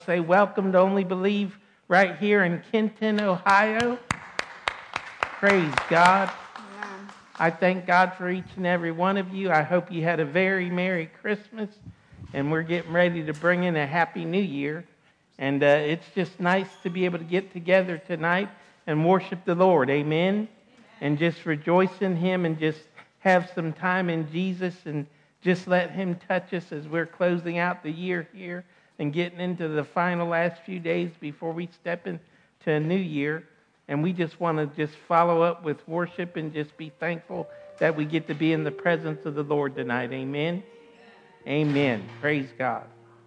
Say welcome to Only Believe right here in Kenton, Ohio. Praise God. Amen. I thank God for each and every one of you. I hope you had a very Merry Christmas, and we're getting ready to bring in a Happy New Year. And it's just nice to be able to get together tonight and worship the Lord. Amen. And just rejoice in Him and just have some time in Jesus and just let Him touch us as we're closing out the year here and getting into the final last few days before we step into a new year. And we just want to just follow up with worship and just be thankful that we get to be in the presence of the Lord tonight. Amen. Amen. Praise God.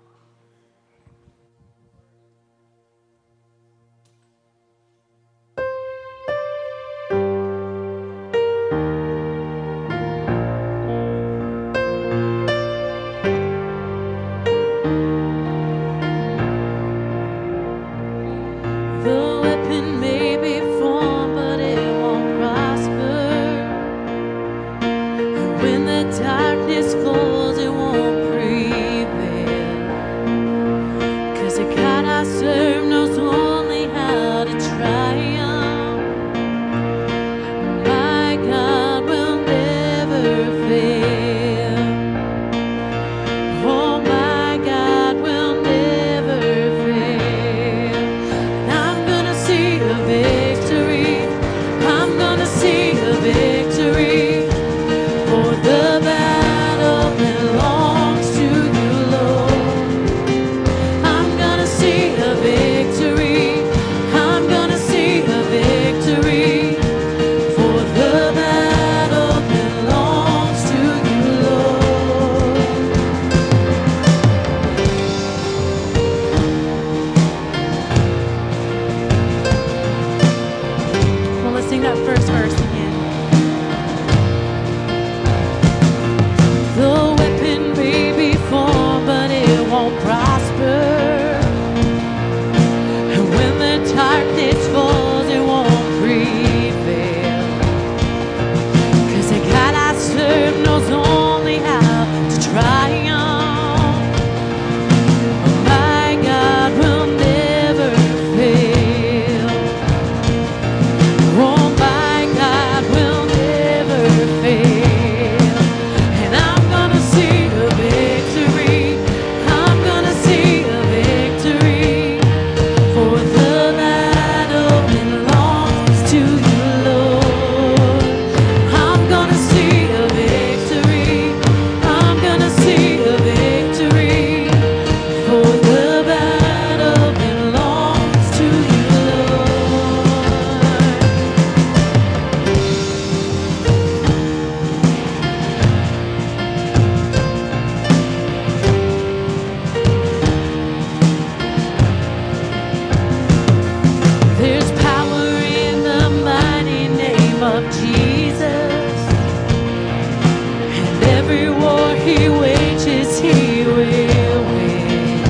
The weapon may be formed, but it won't prosper. And when the darkness falls, it won't prevail. 'Cause the God I serve knows only how to triumph. My God will never fail. Oh, my God will never fail. I'm gonna see a victory. I'm gonna see a victory. For the battle belongs to you, Lord. I'm gonna see a victory. I'm gonna see a victory. For the battle belongs to you, Lord. Well, let's sing that first verse again. The weapon may be formed, but it won't prosper. And when the darkness falls, it won't prevail. 'Cause the God I serve knows only how to triumph. My God will never fail. Oh, my God will never fail. And I'm gonna see a victory. I'm gonna see a victory. For the battle belongs to you, Lord. I'm gonna see a victory. I'm gonna see a victory. For the battle belongs to you, Lord. There's power in the mighty name of Jesus. And every war he wages, he will win.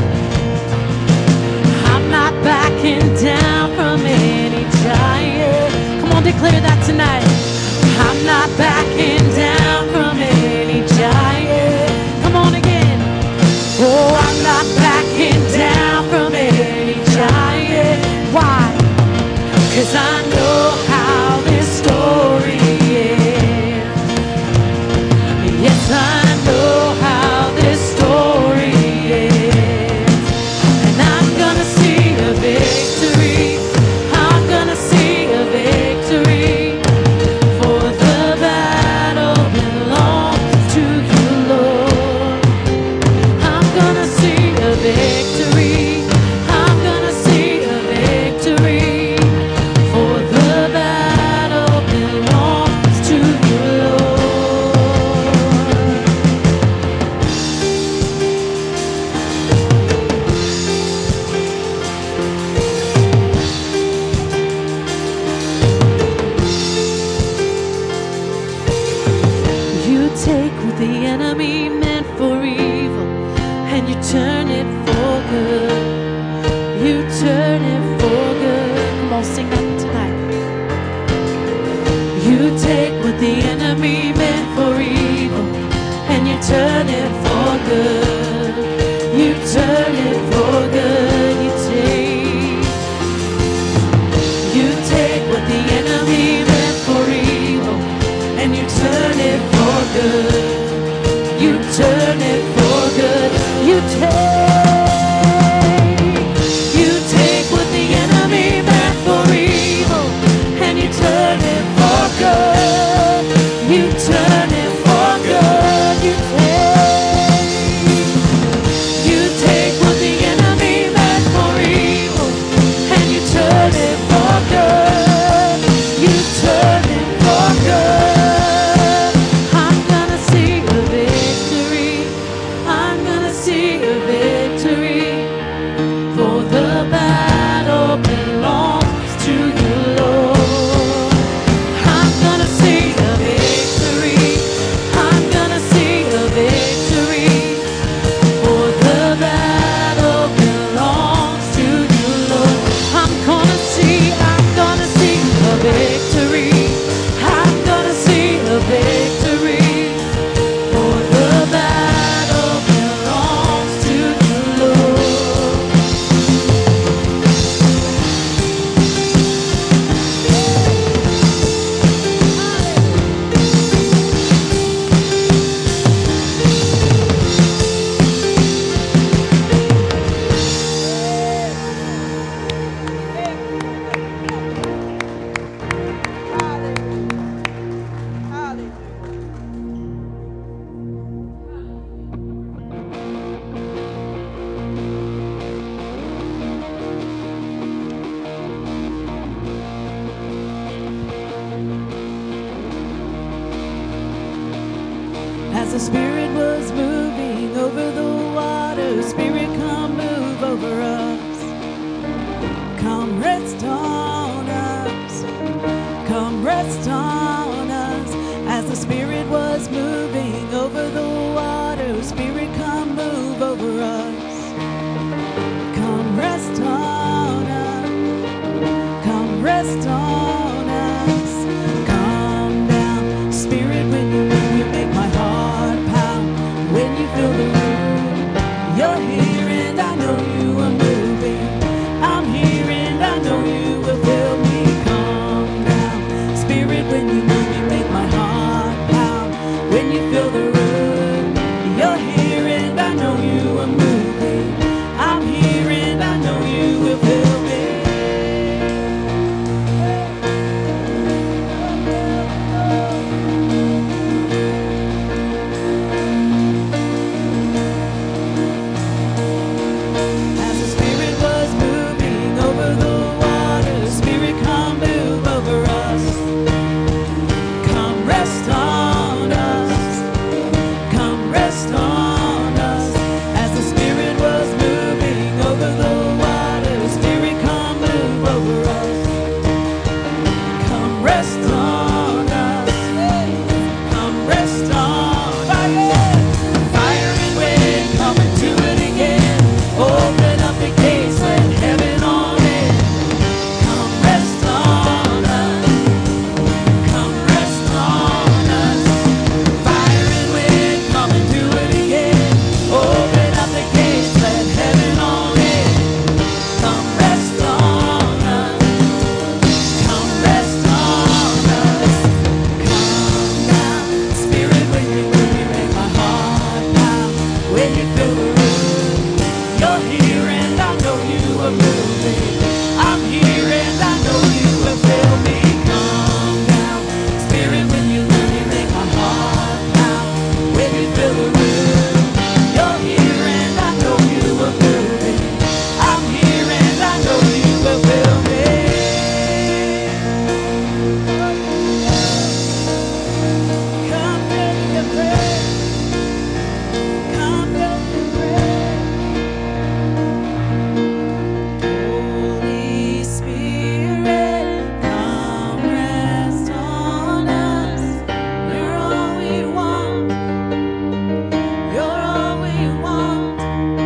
I'm not backing down from any giant. Come on, declare that tonight. I'm not backing down from any giant. Come on again. Oh, I'm not backing down from any giant. Why? 'Cause I know how this story ends. Yes, I know how this story ends. And I'm gonna see a victory. I'm gonna see a victory. For the battle belongs to you, Lord. I'm gonna see a victory. I'm gonna see a victory. For the battle belongs to you, Lord. You take what the enemy meant for evil and you turn it for good. You turn it for good. Come on, sing that tonight. You take what the enemy meant for evil and you turn it for good. You turn it for good. Spirit was moving over the water. Spirit, come move over us. Come rest on us. Come rest on us. As the Spirit was moving over the water, Spirit, come move over us. Come rest on us. Come rest on us. Come down. Spirit, when you move, you make my heart pound. When you fill the room, you're here and I know you are moving. I'm here and I know you will fill me. Come down. Spirit, when you move, you make my heart pound. When you fill the room, you're here and I know you are moving. I'm here and I know you will fill me. As the Spirit was moving over the water, Spirit, come move over us. Come rest on us. Come rest on us. As the Spirit was moving over the water, Spirit, come move over us. Come rest on us. Come rest on us. Fire and wind, come and do it again. Open up the gates, let heaven on in. Come rest on us. Come rest on us. Fire and wind, come and do it again. Open up the gates, let heaven on in. Come rest on us. Come rest on us. Come down. Spirit, when you move, you make my heart pound. When you fill the room, you're here and I know you are moving. I'm here and I know you will fill me. Come down. Spirit, when you move, you make my heart pound. When you fill the room, you're here and I know you are moving. I'm here and I know you will fill me. Come ready to pray. Come ready to pray. Holy Spirit, come rest on us. You're all we want. You're all we want.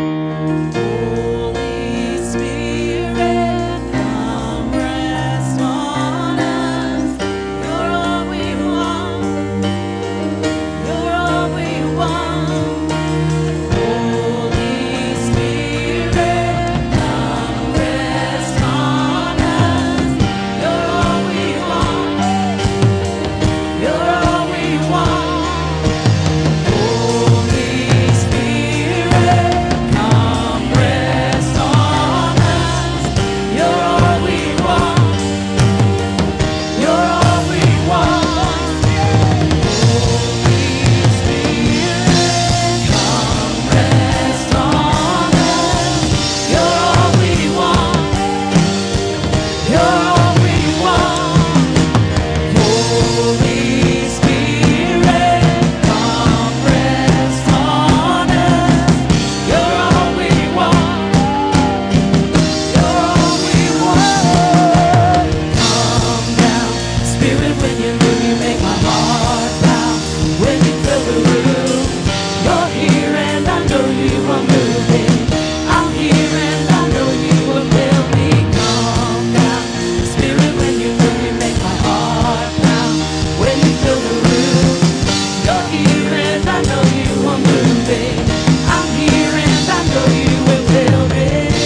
Holy Spirit, come rest on us. You're all we want. You're all we want. Holy Spirit, come rest on us. You're all we want. You're all we want. Holy Spirit, come rest on us. You're all we want. You're all we want. Holy Spirit, come rest on us. You're all we want. You're all we want. Holy Spirit, come rest on us. You're all we want. You're all we want. Come down. Spirit, when you move, you make my heart pound. When you fill the room, you're here and I know you are moving. I'm here and I know you will fill me. Come down. Spirit, when you move, you make my heart pound. When you fill the room, you're here and I know you are moving. I'm here and I know you will fill me.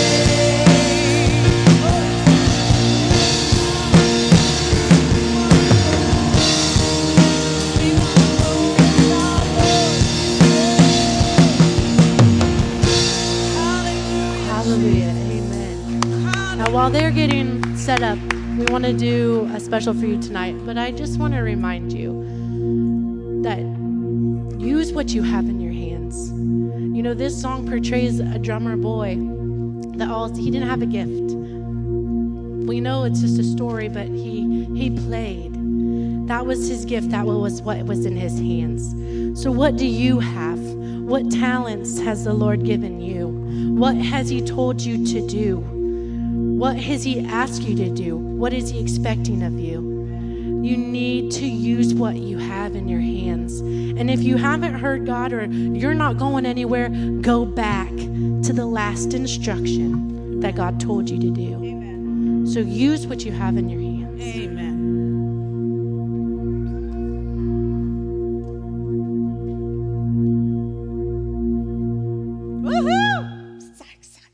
Hallelujah. Amen. Now, while they're getting set up, we want to do a special for you tonight. But I just want to remind you that use what you have in your hands. You know, this song portrays a drummer boy that he didn't have a gift. We know it's just a story, but he played. That was his gift. That was what was in his hands. So what do you have? What talents has the Lord given you? What has He told you to do? What has He asked you to do? What is He expecting of you? You need to use what you have in your hands. And if you haven't heard God or you're not going anywhere, go back to the last instruction that God told you to do. Amen. So use what you have in your hands. Amen. Woohoo! So excited.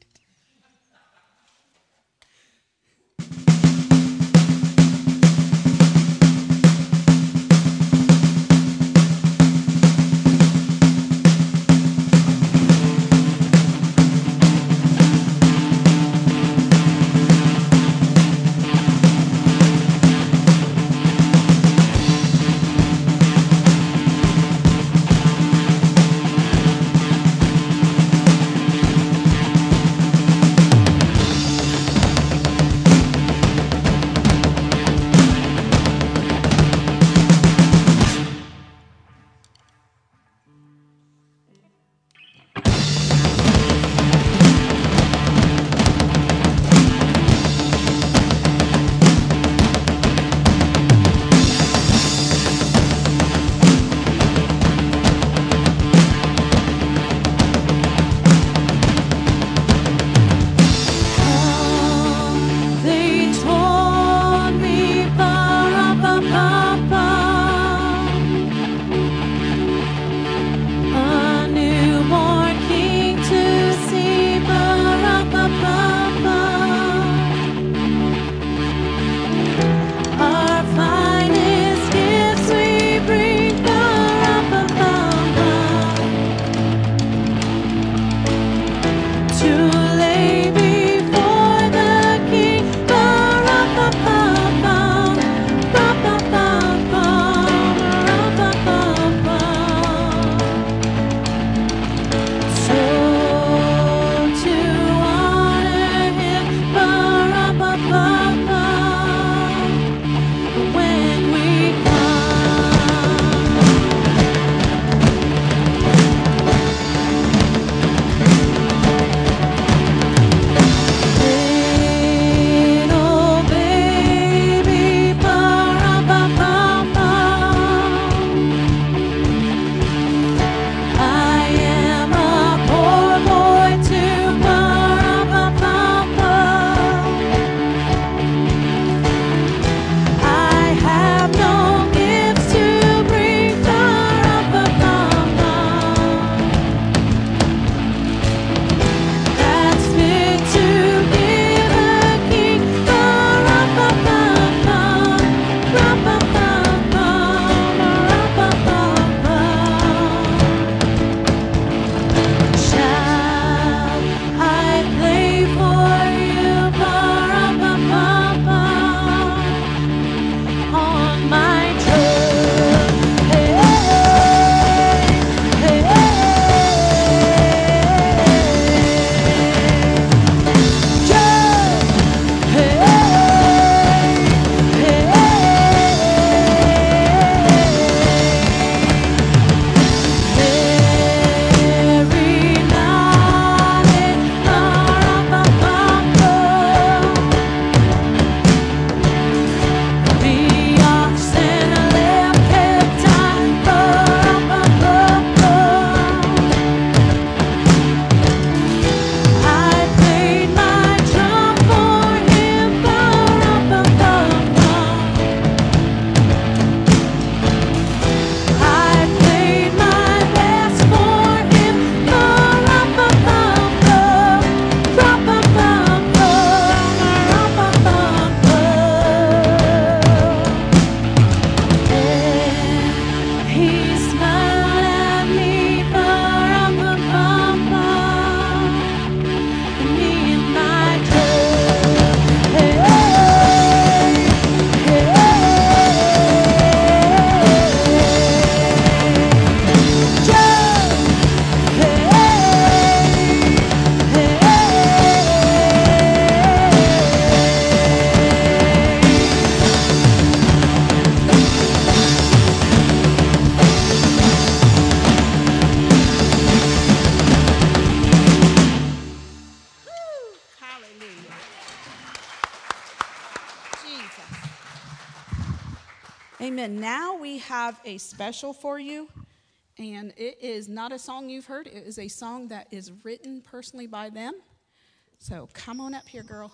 Amen. Now we have a special for you, and it is not a song you've heard. It is a song that is written personally by them. So come on up here, girl.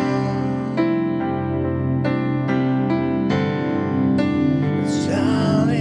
Child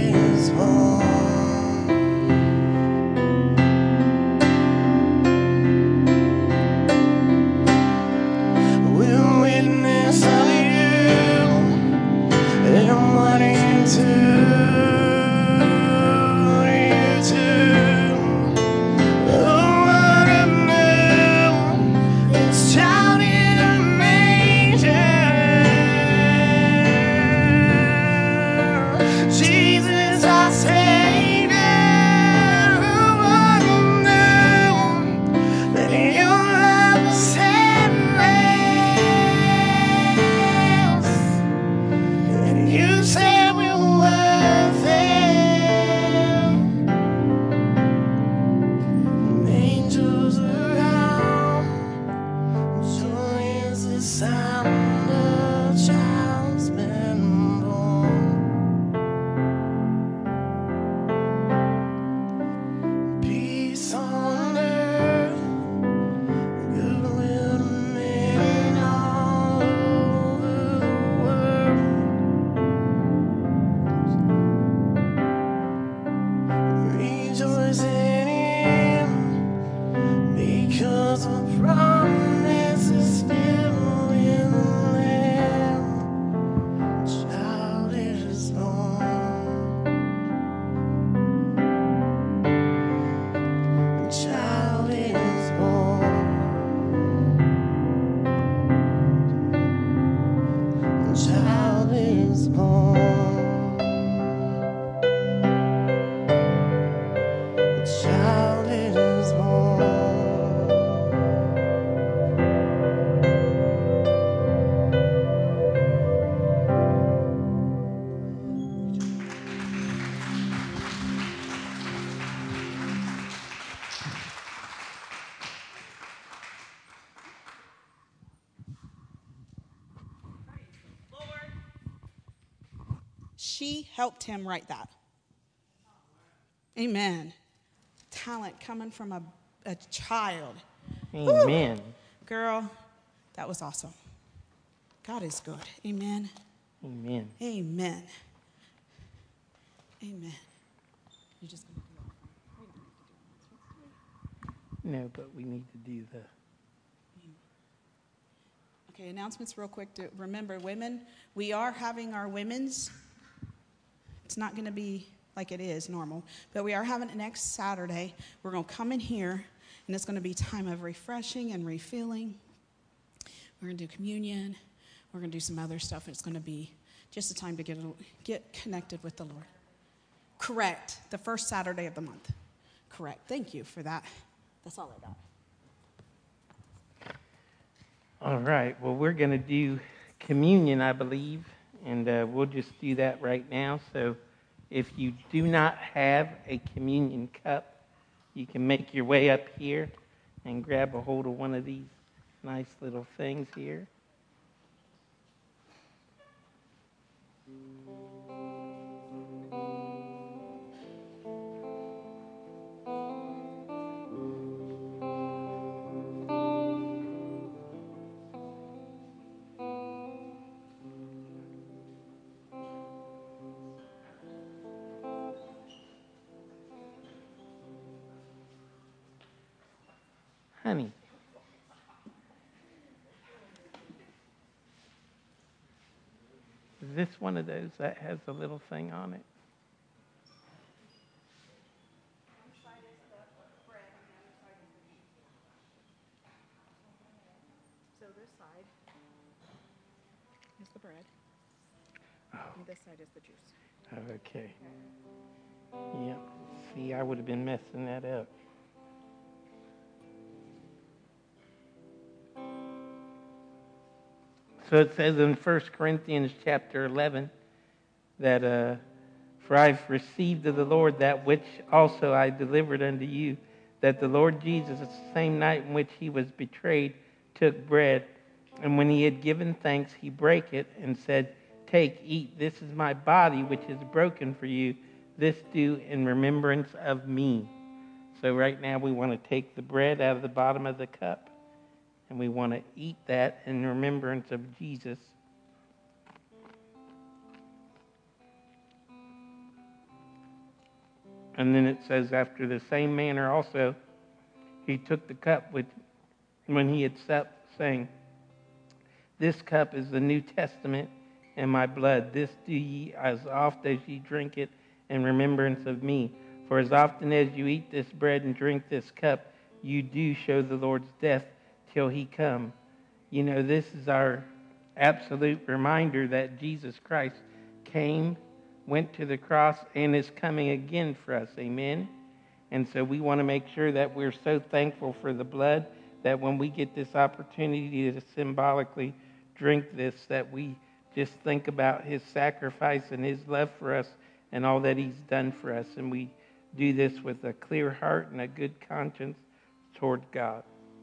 child is born. A child is born. She helped him write that. Amen. Talent coming from a child. Amen. Woo! Girl, that was awesome. God is good. Amen. Amen. Amen. Amen. You just gonna do No, but we need to do the... Okay, announcements real quick. To remember, women, we are having our women's. It's not going to be like it is normal, but we are having it next Saturday. We're going to come in here, and it's going to be time of refreshing and refilling. We're going to do communion. We're going to do some other stuff. It's going to be just a time to get connected with the Lord. Correct. The first Saturday of the month. Correct. Thank you for that. That's all I got. All right. Well, we're going to do communion, I believe, and we'll just do that right now. So if you do not have a communion cup, you can make your way up here and grab a hold of one of these nice little things here. Honey. Is this one of those that has a little thing on it? So this side is the bread, and this side is the juice. Okay. Yep. See, I would have been messing that up. So it says in 1 Corinthians chapter 11 that, for I've received of the Lord that which also I delivered unto you, that the Lord Jesus, the same night in which he was betrayed, took bread, and when he had given thanks, he brake it and said, Take, eat, this is my body which is broken for you. This do in remembrance of me. So right now we want to take the bread out of the bottom of the cup, and we want to eat that in remembrance of Jesus. And then it says, after the same manner also, he took the cup when he had supped, saying, This cup is the New Testament in my blood. This do ye as oft as ye drink it in remembrance of me. For as often as you eat this bread and drink this cup, you do show the Lord's death till he come. You know, this is our absolute reminder that Jesus Christ came, went to the cross, and is coming again for us. Amen? And so we want to make sure that we're so thankful for the blood that when we get this opportunity to symbolically drink this, that we just think about his sacrifice and his love for us and all that he's done for us. And we do this with a clear heart and a good conscience toward God.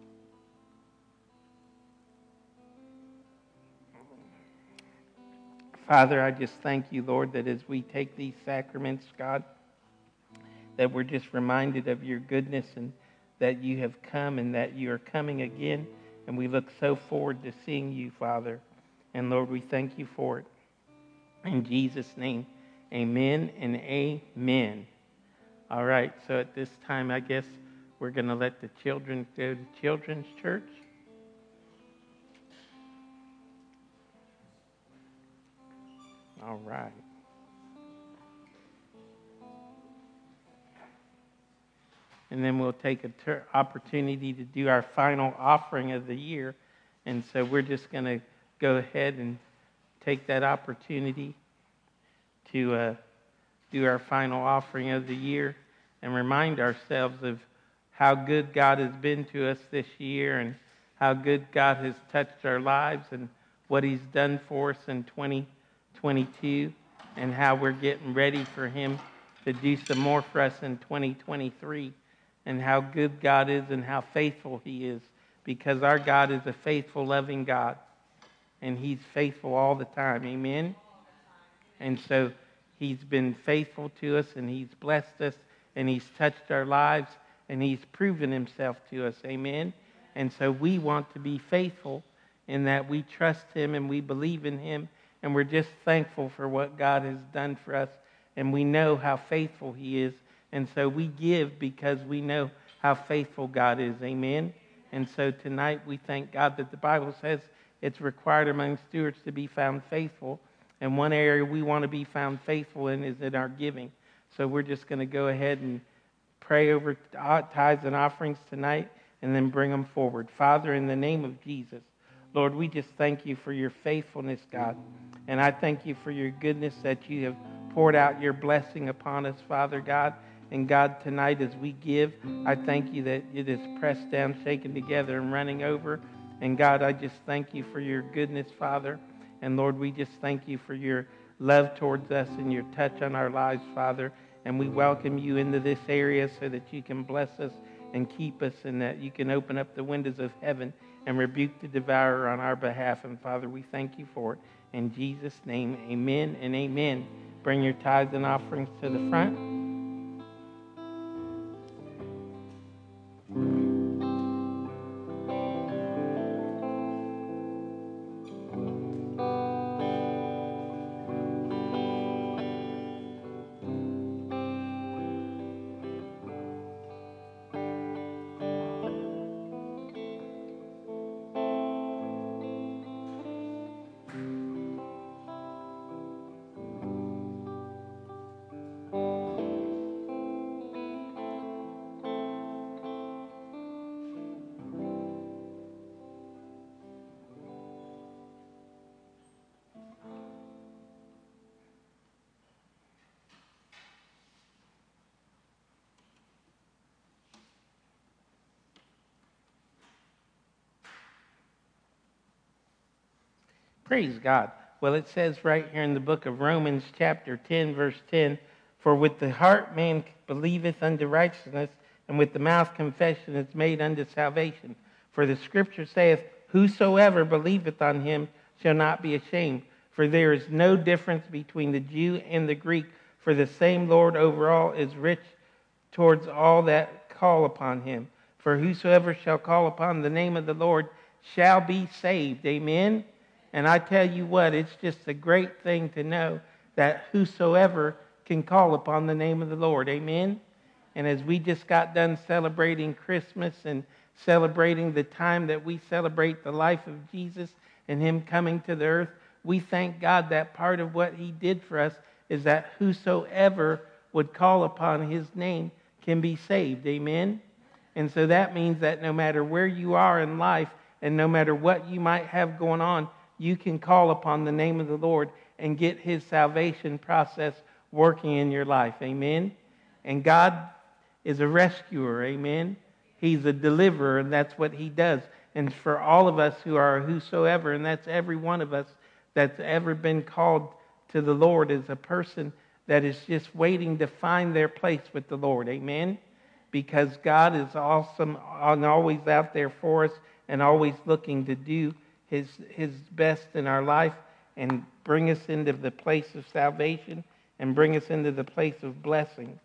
Father, I just thank you, Lord, that as we take these sacraments, God, that we're just reminded of your goodness and that you have come and that you are coming again. And we look so forward to seeing you, Father. And Lord, we thank you for it. In Jesus' name, amen and amen. All right, so at this time, I guess we're going to let the children go to children's church. All right. And then we'll take an opportunity to do our final offering of the year. And so we're just going to go ahead and take that opportunity to do our final offering of the year and remind ourselves of how good God has been to us this year and how good God has touched our lives and what He's done for us in 2022 and how we're getting ready for Him to do some more for us in 2023 and how good God is and how faithful He is, because our God is a faithful, loving God and He's faithful all the time. Amen? And so He's been faithful to us and He's blessed us and He's touched our lives and He's proven Himself to us. Amen? And so we want to be faithful in that we trust Him and we believe in Him, and we're just thankful for what God has done for us, and we know how faithful He is, and so we give because we know how faithful God is. Amen? And so tonight we thank God that the Bible says it's required among stewards to be found faithful, and one area we want to be found faithful in is in our giving. So we're just going to go ahead and pray over tithes and offerings tonight and then bring them forward. Father, in the name of Jesus, Lord, we just thank You for Your faithfulness, God. And I thank You for Your goodness that You have poured out Your blessing upon us, Father God. And God, tonight as we give, I thank You that it is pressed down, shaken together, and running over. And God, I just thank You for Your goodness, Father. And Lord, we just thank You for Your love towards us and Your touch on our lives, Father. And we welcome You into this area so that You can bless us and keep us, and that You can open up the windows of heaven and rebuke the devourer on our behalf. And Father, we thank You for it. In Jesus' name, amen and amen. Bring your tithes and offerings to the front. Praise God. Well, it says right here in the book of Romans chapter 10, verse 10, for with the heart man believeth unto righteousness, and with the mouth confession is made unto salvation. For the scripture saith, whosoever believeth on Him shall not be ashamed. For there is no difference between the Jew and the Greek, for the same Lord over all is rich towards all that call upon Him. For whosoever shall call upon the name of the Lord shall be saved. Amen? And I tell you what, it's just a great thing to know that whosoever can call upon the name of the Lord. Amen? And as we just got done celebrating Christmas and celebrating the time that we celebrate the life of Jesus and Him coming to the earth, we thank God that part of what He did for us is that whosoever would call upon His name can be saved. Amen? And so that means that no matter where you are in life and no matter what you might have going on, you can call upon the name of the Lord and get His salvation process working in your life. Amen? And God is a rescuer. Amen? He's a deliverer, and that's what He does. And for all of us who are whosoever, and that's every one of us that's ever been called to the Lord, is a person that is just waiting to find their place with the Lord. Amen? Because God is awesome and always out there for us and always looking to do His best in our life and bring us into the place of salvation and bring us into the place of blessing.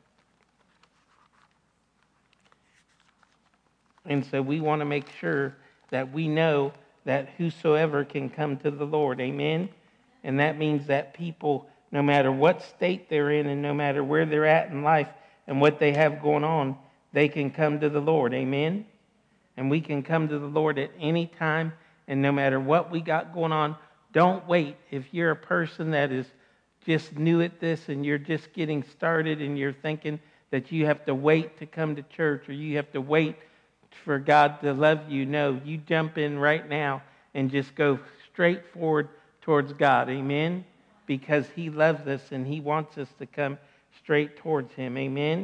And so we want to make sure that we know that whosoever can come to the Lord. Amen? And that means that people, no matter what state they're in and no matter where they're at in life and what they have going on, they can come to the Lord. Amen? And we can come to the Lord at any time. And no matter what we got going on, don't wait. If you're a person that is just new at this and you're just getting started and you're thinking that you have to wait to come to church or you have to wait for God to love you, no, you jump in right now and just go straight forward towards God. Amen? Because he loves us and he wants us to come straight towards him. Amen?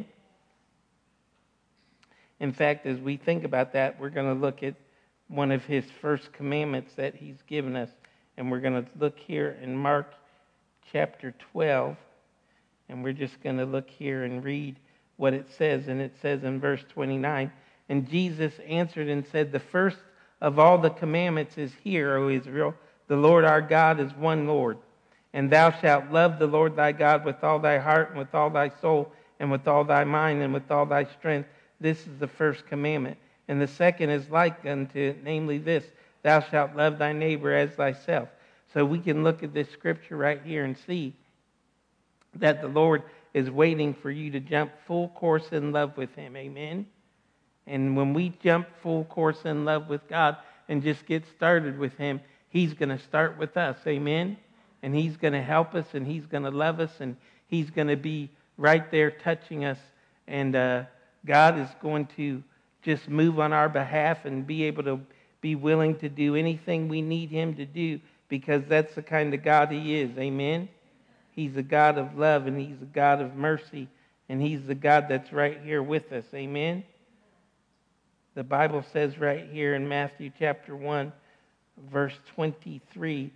In fact, as we think about that, we're going to look at one of his first commandments that he's given us. And we're going to look here in Mark chapter 12. And we're just going to look here and read what it says. And it says in verse 29, "And Jesus answered and said, The first of all the commandments is, Hear, O Israel, the Lord our God is one Lord. And thou shalt love the Lord thy God with all thy heart and with all thy soul and with all thy mind and with all thy strength. This is the first commandment. And the second is like unto it, namely this, Thou shalt love thy neighbor as thyself." So we can look at this scripture right here and see that the Lord is waiting for you to jump full course in love with him. Amen? And when we jump full course in love with God and just get started with him, he's going to start with us. Amen? And he's going to help us and he's going to love us and he's going to be right there touching us. And God is going to just move on our behalf and be able to be willing to do anything we need him to do, because that's the kind of God he is. Amen? He's a God of love and he's a God of mercy and he's the God that's right here with us. Amen? The Bible says right here in Matthew chapter 1, verse 23,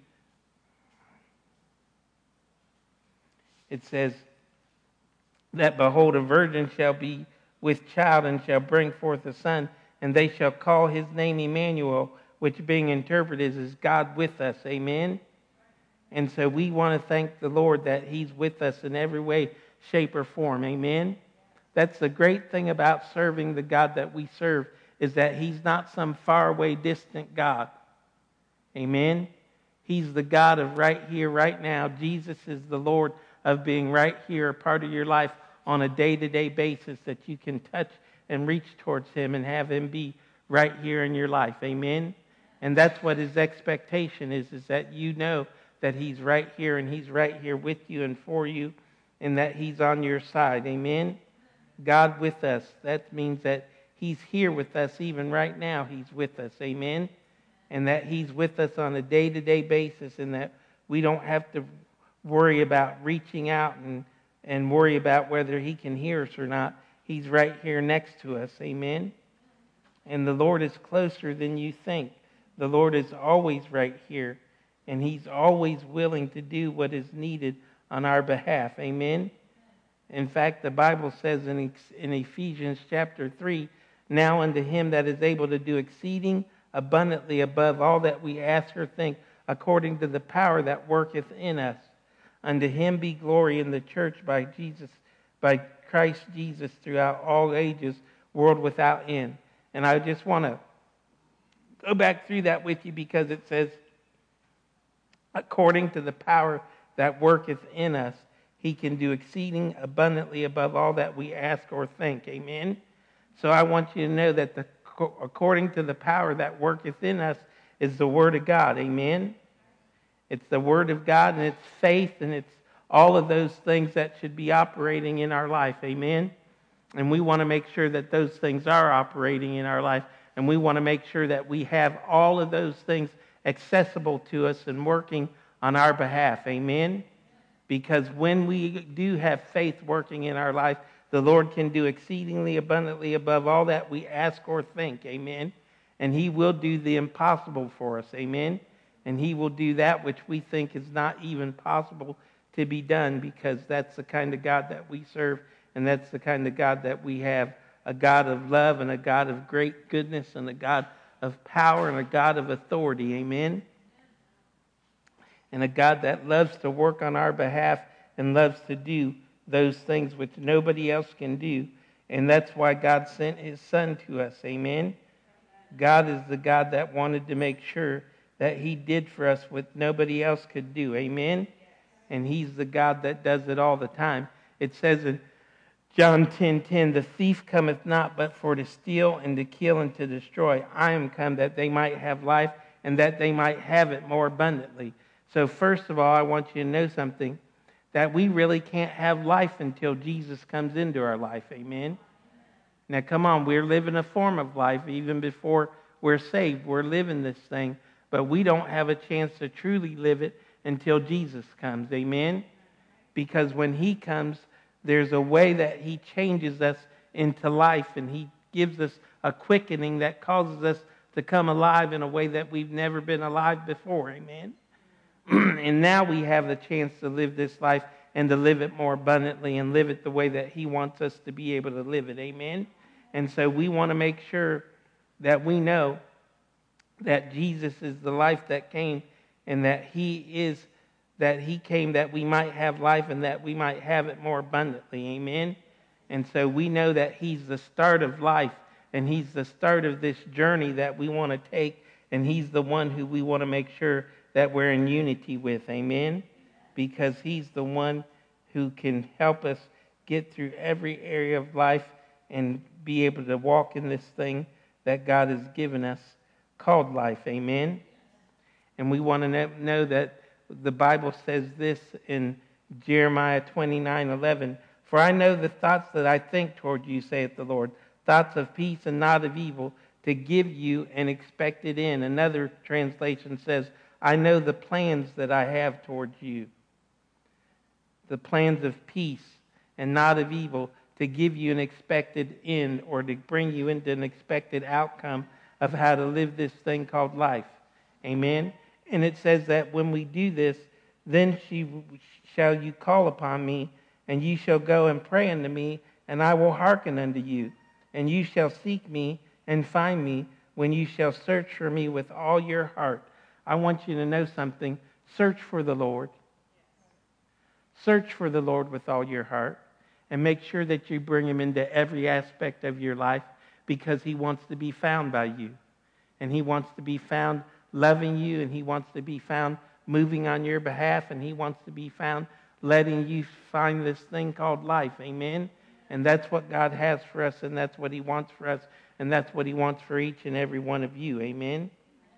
it says that, "Behold, a virgin shall be with child and shall bring forth a son, and they shall call his name Emmanuel," which being interpreted is God with us. Amen? And so we want to thank the Lord that he's with us in every way, shape, or form. Amen? That's the great thing about serving the God that we serve, is that he's not some faraway, distant God. Amen? He's the God of right here, right now. Jesus is the Lord of being right here, a part of your life on a day-to-day basis, that you can touch and reach towards him and have him be right here in your life. Amen? And that's what his expectation is that you know that he's right here and he's right here with you and for you, and that he's on your side. Amen? God with us. That means that he's here with us even right now. He's with us. Amen? And that he's with us on a day-to-day basis, and that we don't have to worry about reaching out and worry about whether he can hear us or not. He's right here next to us. Amen? And the Lord is closer than you think. The Lord is always right here, and he's always willing to do what is needed on our behalf. Amen? In fact, the Bible says in Ephesians chapter 3, "Now unto him that is able to do exceeding abundantly above all that we ask or think, according to the power that worketh in us. Unto him be glory in the church by Christ Jesus throughout all ages, world without end." And I just want to go back through that with you, because it says, according to the power that worketh in us, he can do exceeding abundantly above all that we ask or think. Amen? So I want you to know that according to the power that worketh in us is the Word of God. Amen? It's the Word of God, and it's faith, and it's all of those things that should be operating in our life. Amen? And we want to make sure that those things are operating in our life. And we want to make sure that we have all of those things accessible to us and working on our behalf. Amen? Because when we do have faith working in our life, the Lord can do exceedingly abundantly above all that we ask or think. Amen? And he will do the impossible for us. Amen? And he will do that which we think is not even possible to be done, because that's the kind of God that we serve, and that's the kind of God that we have. A God of love and a God of great goodness and a God of power and a God of authority. Amen? And a God that loves to work on our behalf and loves to do those things which nobody else can do. And that's why God sent his Son to us. Amen? God is the God that wanted to make sure that he did for us what nobody else could do. Amen? And he's the God that does it all the time. It says in John 10:10, "The thief cometh not but for to steal and to kill and to destroy. I am come that they might have life, and that they might have it more abundantly." So first of all, I want you to know something, that we really can't have life until Jesus comes into our life. Amen? Now come on, we're living a form of life even before we're saved. We're living this thing, but we don't have a chance to truly live it until Jesus comes. Amen? Because when he comes, there's a way that he changes us into life, and he gives us a quickening that causes us to come alive in a way that we've never been alive before. Amen? And now we have the chance to live this life and to live it more abundantly and live it the way that he wants us to be able to live it. Amen? And so we want to make sure that we know that Jesus is the life that came, and that he came that we might have life and that we might have it more abundantly. Amen? And so we know that he's the start of life, and he's the start of this journey that we want to take, and he's the one who we want to make sure that we're in unity with. Amen? Because he's the one who can help us get through every area of life and be able to walk in this thing that God has given us called life. Amen? And we want to know that the Bible says this in Jeremiah 29:11. For I know the thoughts that I think toward you, saith the Lord, thoughts of peace and not of evil, to give you an expected end. Another translation says, I know the plans that I have toward you. The plans of peace and not of evil, to give you an expected end, or to bring you into an expected outcome of how to live this thing called life. Amen? And it says that when we do this, then shall you call upon me, and you shall go and pray unto me, and I will hearken unto you. And you shall seek me and find me when you shall search for me with all your heart. I want you to know something. Search for the Lord. Search for the Lord with all your heart. And make sure that you bring him into every aspect of your life, because he wants to be found by you. And he wants to be found loving you, and he wants to be found moving on your behalf, and he wants to be found letting you find this thing called life. Amen? And that's what God has for us, and that's what he wants for us, and that's what he wants for each and every one of you. Amen?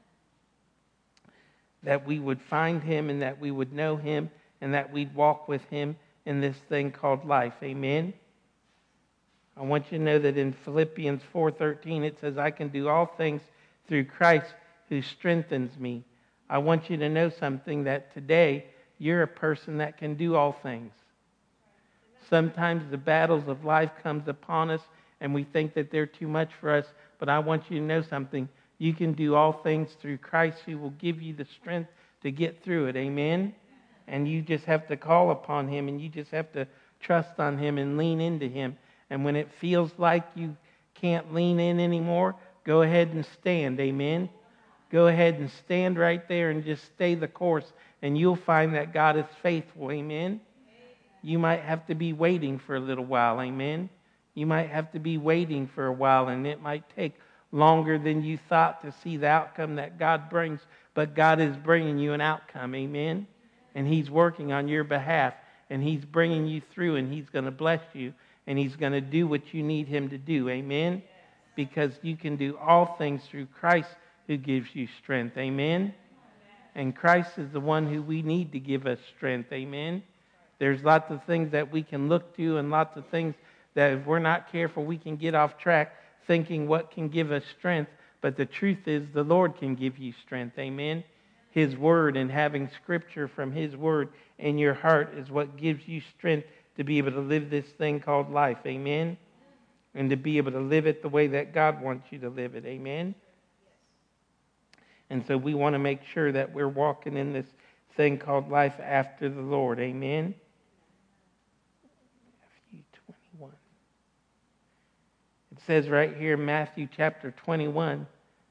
That we would find him, and that we would know him, and that we'd walk with him in this thing called life. Amen? I want you to know that in Philippians 4:13 it says, I can do all things through Christ who strengthens me. I want you to know something, that today you're a person that can do all things. Sometimes the battles of life comes upon us and we think that they're too much for us, but I want you to know something. You can do all things through Christ who will give you the strength to get through it. Amen? And you just have to call upon him, and you just have to trust on him and lean into him. And when it feels like you can't lean in anymore, go ahead and stand. Amen? Go ahead and stand right there and just stay the course, and you'll find that God is faithful. Amen? You might have to be waiting for a little while. Amen? You might have to be waiting for a while, and it might take longer than you thought to see the outcome that God brings, but God is bringing you an outcome. Amen? And he's working on your behalf, and he's bringing you through, and he's going to bless you, and he's going to do what you need him to do. Amen? Because you can do all things through Christ who gives you strength. Amen? And Christ is the one who we need to give us strength. Amen? There's lots of things that we can look to, and lots of things that if we're not careful, we can get off track thinking what can give us strength. But the truth is, the Lord can give you strength. Amen? His word, and having scripture from his word in your heart is what gives you strength to be able to live this thing called life. Amen? And to be able to live it the way that God wants you to live it. Amen? And so we want to make sure that we're walking in this thing called life after the Lord. Amen? Matthew 21. It says right here, Matthew chapter 21,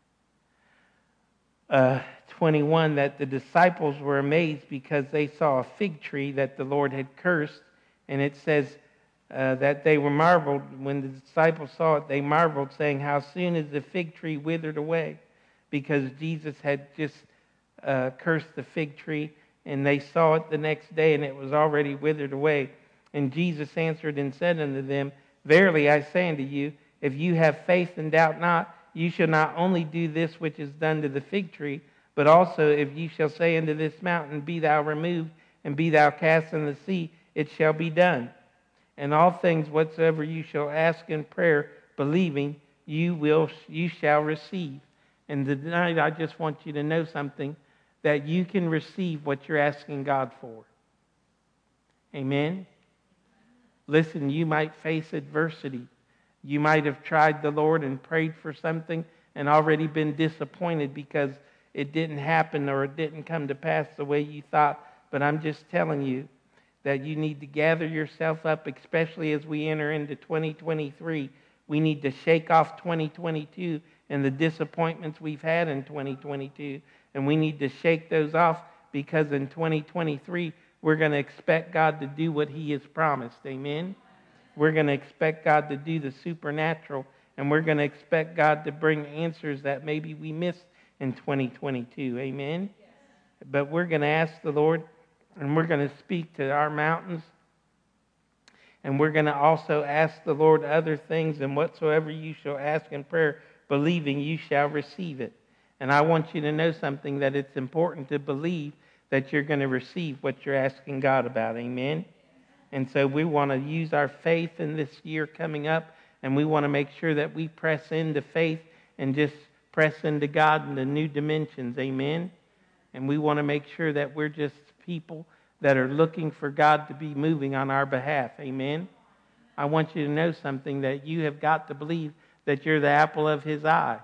21, that the disciples were amazed because they saw a fig tree that the Lord had cursed. And it says that they were marveled. When the disciples saw it, they marveled, saying, how soon is the fig tree withered away? Because Jesus had just cursed the fig tree, and they saw it the next day, and it was already withered away. And Jesus answered and said unto them, verily I say unto you, if you have faith and doubt not, you shall not only do this which is done to the fig tree, but also if you shall say unto this mountain, be thou removed, and be thou cast in the sea, it shall be done. And all things whatsoever you shall ask in prayer, believing, you shall receive. And tonight I just want you to know something, that you can receive what you're asking God for. Amen? Listen, you might face adversity. You might have tried the Lord and prayed for something and already been disappointed because it didn't happen or it didn't come to pass the way you thought. But I'm just telling you that you need to gather yourself up, especially as we enter into 2023. We need to shake off 2022 and the disappointments we've had in 2022. And we need to shake those off because in 2023, we're going to expect God to do what He has promised. Amen? We're going to expect God to do the supernatural, and we're going to expect God to bring answers that maybe we missed in 2022. Amen? But we're going to ask the Lord, and we're going to speak to our mountains, and we're going to also ask the Lord other things, and whatsoever you shall ask in prayer, believing you shall receive it. And I want you to know something, that it's important to believe that you're going to receive what you're asking God about. Amen? And so we want to use our faith in this year coming up, and we want to make sure that we press into faith and just press into God into new dimensions. Amen? And we want to make sure that we're just people that are looking for God to be moving on our behalf. Amen? I want you to know something, that you have got to believe that you're the apple of His eye.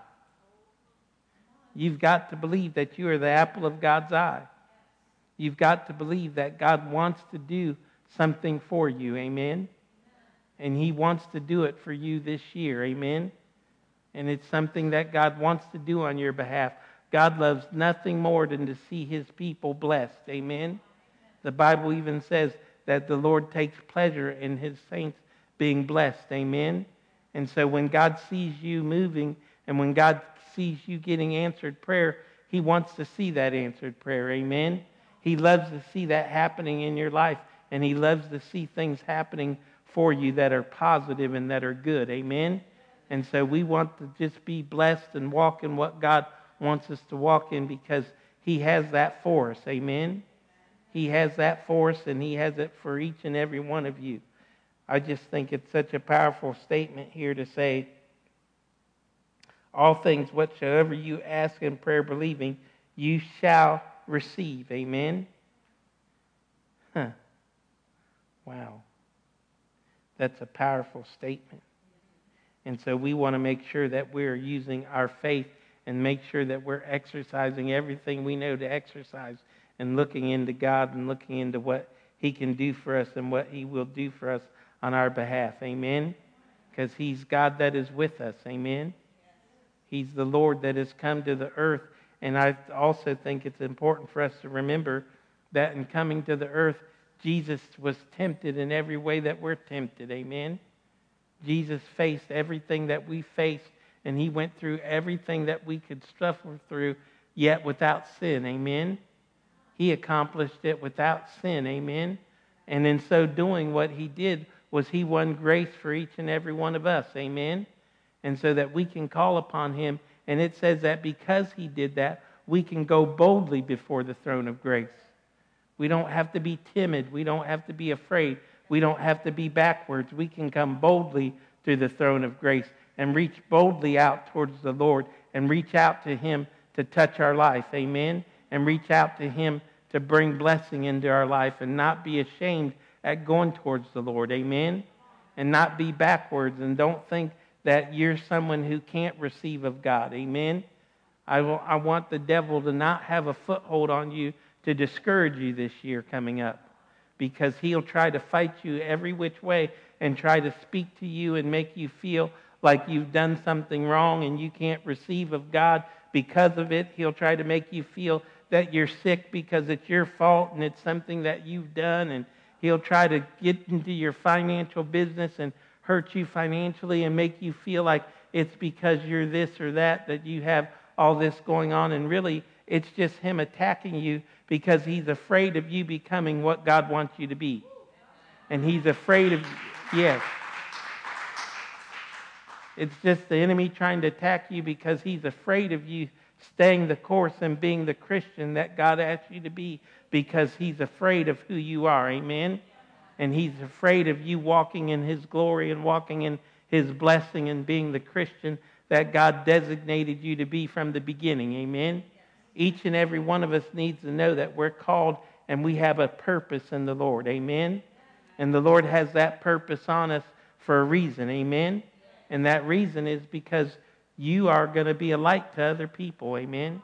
You've got to believe that you are the apple of God's eye. You've got to believe that God wants to do something for you. Amen? And He wants to do it for you this year. Amen? And it's something that God wants to do on your behalf. God loves nothing more than to see His people blessed. Amen? The Bible even says that the Lord takes pleasure in His saints being blessed. Amen? And so when God sees you moving, and when God sees you getting answered prayer, He wants to see that answered prayer. Amen? He loves to see that happening in your life, and He loves to see things happening for you that are positive and that are good. Amen? And so we want to just be blessed and walk in what God wants us to walk in, because He has that for us. Amen? He has that for us, and He has it for each and every one of you. I just think it's such a powerful statement here to say, all things whatsoever you ask in prayer believing, you shall receive. Amen? Wow. That's a powerful statement. And so we want to make sure that we're using our faith and make sure that we're exercising everything we know to exercise, and looking into God and looking into what He can do for us and what He will do for us on our behalf. Amen? Because He's God that is with us. Amen? He's the Lord that has come to the earth. And I also think it's important for us to remember that in coming to the earth, Jesus was tempted in every way that we're tempted. Amen? Jesus faced everything that we faced, and He went through everything that we could suffer through, yet without sin. Amen? He accomplished it without sin. Amen? And in so doing, what He did was He won grace for each and every one of us. Amen? And so that we can call upon Him. And it says that because He did that, we can go boldly before the throne of grace. We don't have to be timid. We don't have to be afraid. We don't have to be backwards. We can come boldly to the throne of grace and reach boldly out towards the Lord and reach out to Him to touch our life. Amen? And reach out to Him to bring blessing into our life, and not be ashamed at going towards the Lord. Amen? And not be backwards, and don't think that you're someone who can't receive of God. Amen? I want the devil to not have a foothold on you to discourage you this year coming up, because he'll try to fight you every which way and try to speak to you and make you feel like you've done something wrong and you can't receive of God because of it. He'll try to make you feel that you're sick because it's your fault and it's something that you've done, and he'll try to get into your financial business and hurt you financially and make you feel like it's because you're this or that you have all this going on. And really, it's just him attacking you because he's afraid of you becoming what God wants you to be. And he's afraid of, yes. It's just the enemy trying to attack you because he's afraid of you staying the course and being the Christian that God asked you to be, because he's afraid of who you are. Amen? And he's afraid of you walking in His glory and walking in His blessing and being the Christian that God designated you to be from the beginning. Amen? Each and every one of us needs to know that we're called and we have a purpose in the Lord. Amen? And the Lord has that purpose on us for a reason. Amen? And that reason is because you are going to be a light to other people. Amen?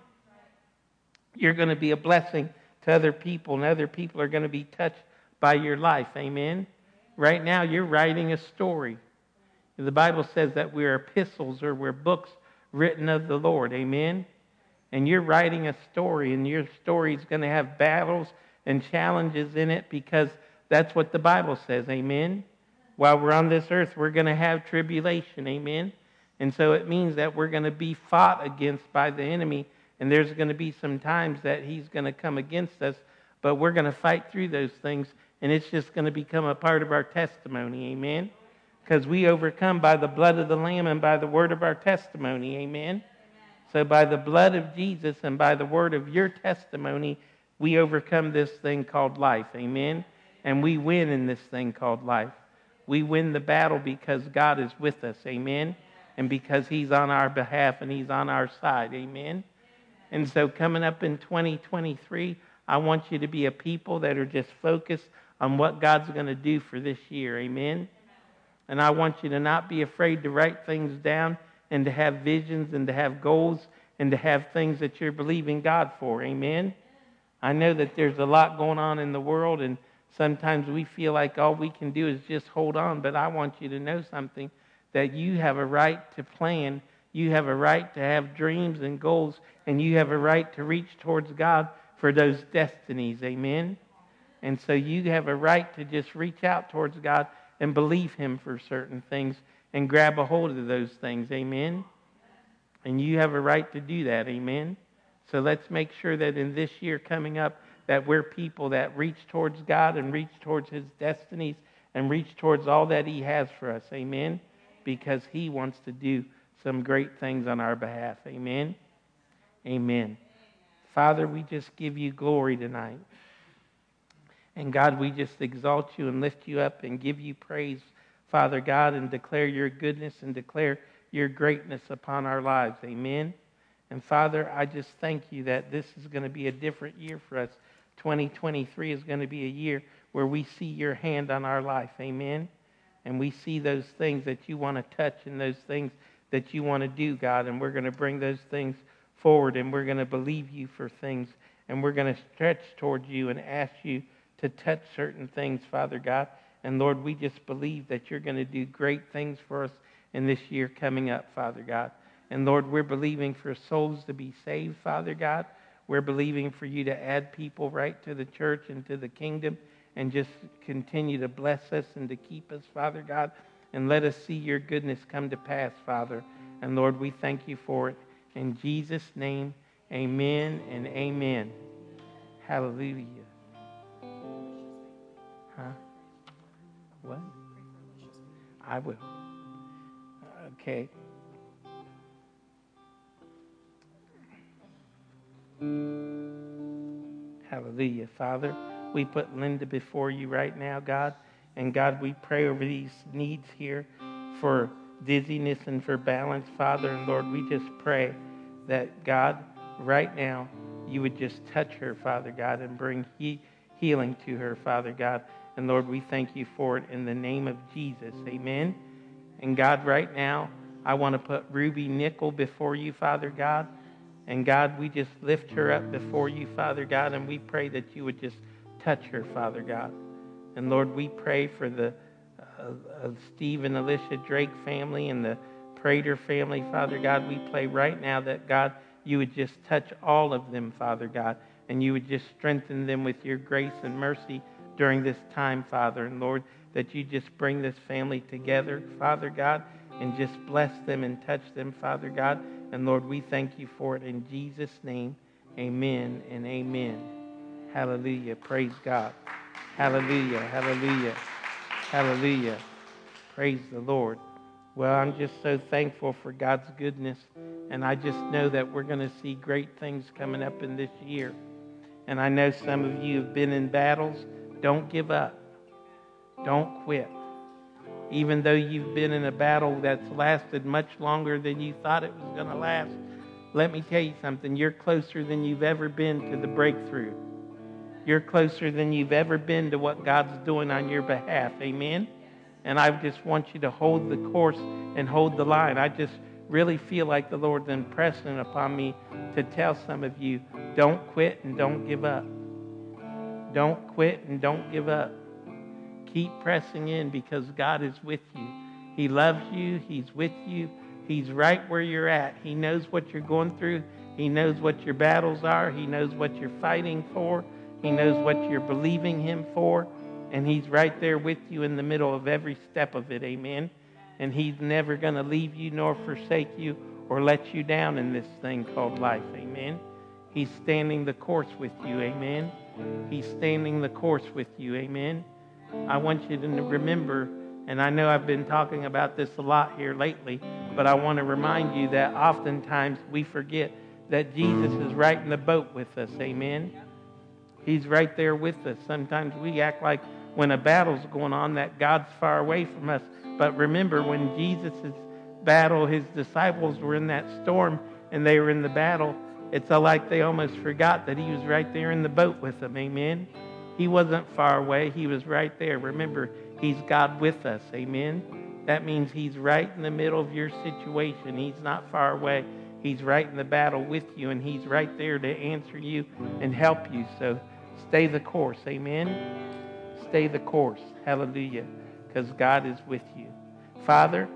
You're going to be a blessing to other people, and other people are going to be touched by your life. Amen? Right now, you're writing a story. The Bible says that we're epistles, or we're books written of the Lord. Amen? And you're writing a story, and your story is going to have battles and challenges in it, because that's what the Bible says. Amen? While we're on this earth, we're going to have tribulation. Amen? And so it means that we're going to be fought against by the enemy, and there's going to be some times that he's going to come against us, but we're going to fight through those things, and it's just going to become a part of our testimony. Amen? Because we overcome by the blood of the Lamb and by the word of our testimony. Amen? So by the blood of Jesus and by the word of your testimony, we overcome this thing called life. Amen? And we win in this thing called life. We win the battle because God is with us. Amen? And because he's on our behalf and he's on our side. Amen? And so coming up in 2023, I want you to be a people that are just focused on what God's going to do for this year. Amen? And I want you to not be afraid to write things down and to have visions and to have goals and to have things that you're believing God for. Amen? I know that there's a lot going on in the world, and sometimes we feel like all we can do is just hold on. But I want you to know something, that you have a right to plan. You have a right to have dreams and goals, and you have a right to reach towards God for those destinies. Amen? And so you have a right to just reach out towards God and believe him for certain things and grab a hold of those things. Amen? And you have a right to do that. Amen? So let's make sure that in this year coming up that we're people that reach towards God and reach towards his destinies and reach towards all that he has for us. Amen? Because he wants to do some great things on our behalf. Amen? Amen. Father, we just give you glory tonight. And God, we just exalt you and lift you up and give you praise, Father God, and declare your goodness and declare your greatness upon our lives. Amen. And Father, I just thank you that this is going to be a different year for us. 2023 is going to be a year where we see your hand on our life. Amen. And we see those things that you want to touch and those things that you want to do, God. And we're going to bring those things forward, and we're going to believe you for things. And we're going to stretch towards you and ask you to touch certain things, Father God. And Lord, we just believe that you're going to do great things for us in this year coming up, Father God. And Lord, we're believing for souls to be saved, Father God. We're believing for you to add people right to the church and to the kingdom, and just continue to bless us and to keep us, Father God. And let us see your goodness come to pass, Father. And Lord, we thank you for it. In Jesus' name, amen and amen. Hallelujah. Huh? What? I will. Okay. Hallelujah. Father, we put Linda before you right now, God. And God, we pray over these needs here for dizziness and for balance, Father. And Lord, we just pray that, God, right now, you would just touch her, Father God, and bring healing to her, Father God. And Lord, we thank you for it in the name of Jesus. Amen. And God, right now, I want to put Ruby Nickel before you, Father God. And God, we just lift her up before you, Father God, and we pray that you would just touch her, Father God. And Lord, we pray for the Steve and Alicia Drake family and the Prater family, Father God. We pray right now that, God, you would just touch all of them, Father God, and you would just strengthen them with your grace and mercy during this time, Father. And Lord, that you just bring this family together, Father God, and just bless them and touch them, Father God. And Lord, we thank you for it in Jesus' name. Amen and amen. Hallelujah. Praise God. Hallelujah. Hallelujah. Hallelujah. Praise the Lord. Well, I'm just so thankful for God's goodness. And I just know that we're going to see great things coming up in this year. And I know some of you have been in battles. Don't give up. Don't quit. Even though you've been in a battle that's lasted much longer than you thought it was going to last, let me tell you something. You're closer than you've ever been to the breakthrough. You're closer than you've ever been to what God's doing on your behalf. Amen? And I just want you to hold the course and hold the line. I just really feel like the Lord's impressing upon me to tell some of you, don't quit and don't give up. Don't quit and don't give up. Keep pressing in because God is with you. He loves you. He's with you. He's right where you're at. He knows what you're going through. He knows what your battles are. He knows what you're fighting for. He knows what you're believing Him for. And He's right there with you in the middle of every step of it. Amen. And He's never going to leave you nor forsake you or let you down in this thing called life. Amen. He's standing the course with you. Amen. He's standing the course with you. Amen. I want you to remember, and I know I've been talking about this a lot here lately, but I want to remind you that oftentimes we forget that Jesus is right in the boat with us. Amen. He's right there with us. Sometimes we act like when a battle's going on that God's far away from us. But remember, when Jesus' battle, His disciples were in that storm and they were in the battle, it's like they almost forgot that He was right there in the boat with them. Amen. He wasn't far away. He was right there. Remember, He's God with us. Amen. That means He's right in the middle of your situation. He's not far away. He's right in the battle with you, and He's right there to answer you and help you. So stay the course. Amen. Stay the course. Hallelujah. Because God is with you. Father,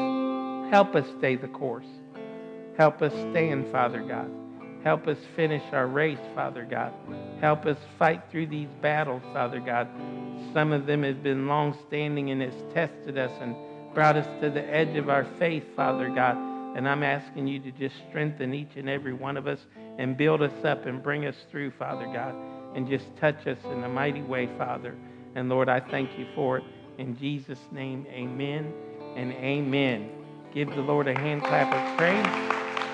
help us stay the course. Help us stand, Father God. Help us finish our race, Father God. Help us fight through these battles, Father God. Some of them have been long-standing and it's tested us and brought us to the edge of our faith, Father God. And I'm asking you to just strengthen each and every one of us and build us up and bring us through, Father God. And just touch us in a mighty way, Father. And Lord, I thank you for it. In Jesus' name, amen and amen. Give the Lord a hand clap of praise.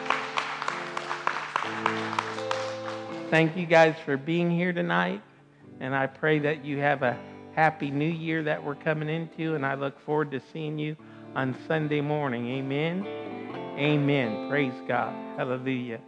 Thank you guys for being here tonight. And I pray that you have a happy new year that we're coming into. And I look forward to seeing you on Sunday morning. Amen. Amen. Praise God. Hallelujah.